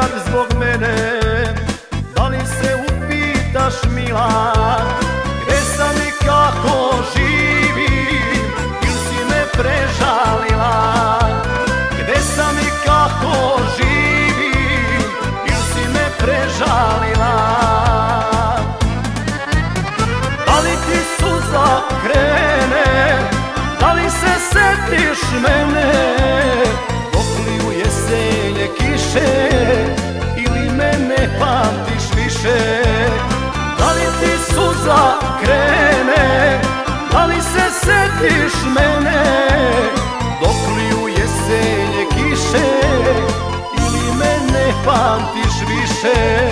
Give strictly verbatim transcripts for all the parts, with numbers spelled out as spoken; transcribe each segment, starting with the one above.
nekad zbog mene? Da li se upitaš mila, gde sam i kako živim? Ili si me prežalila? Gde sam i kako živim? Ili si me prežalila? Da li ti suza krene? Da li se setiš mene? Dok li u jesenje kiše ili me ne pamtiš više? Da li ti suza krene? Da li se setiš mene? Dok li u jesenje kiše ili me ne pamtiš više?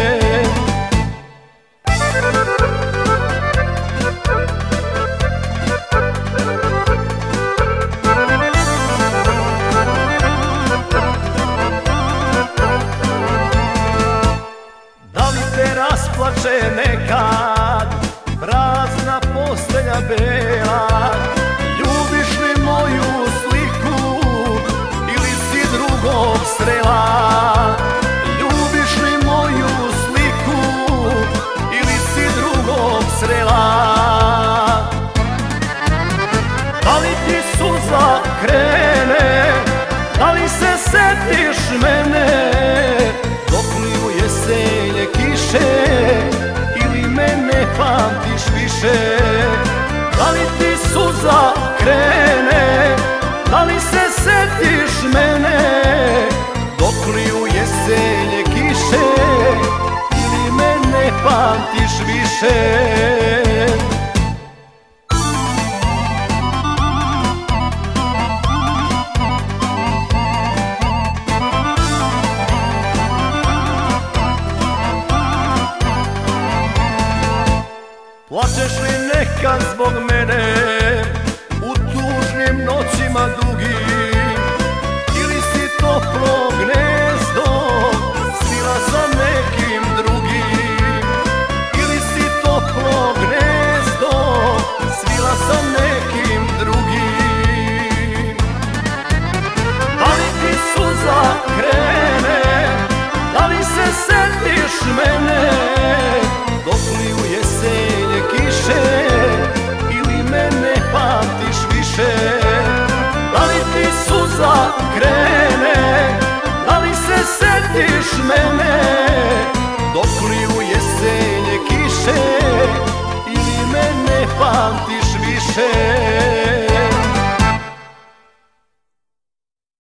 Rasplače nekad prazna postelja bela? Ljubiš li moju sliku ili si drugog srela? Ljubiš li moju sliku ili si drugog srela? Da li ti suza krene? Da li se setiš mene? Dok li u jesenje kiše ili me ne pamtiš više? Da li ti suza krene? Da li se setiš mene? Dok li u jesenje kiše ili me ne pamtiš više? Plačeš li nekad zbog mene u tužnim noćima dugim? Ili si toplo gnezdo svila sa nekim drugim? Ili si toplo gnezdo svila sa nekim drugim? Da li ti suza krene? Da li se setiš mene? Dok li u jesenje kiše ili me ne pamtiš više? Da li ti suza krene? Da li se setiš mene? Dok li u jesenje kiše ili me ne pamtiš više?